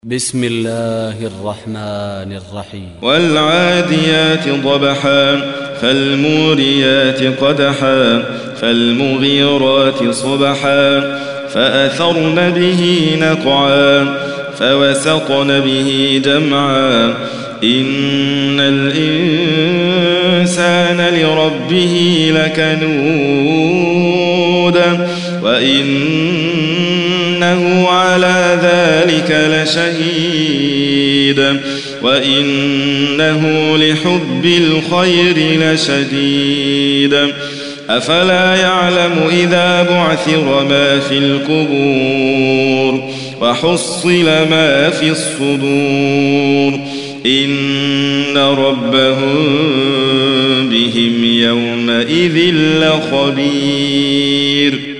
بسم الله الرحمن الرحيم والعاديات ضبحا فالموريات قدحا فالمغيرات صبحا فأثرن به نقعا فوسطن به جمعا إن الإنسان لربه لكنود وإنه على ذلك لشهيد وإنه لحب الخير لشديد أفلا يعلم إذا بعثر ما في القبور وحصل ما في الصدور إن ربهم بهم يومئذ لخبير.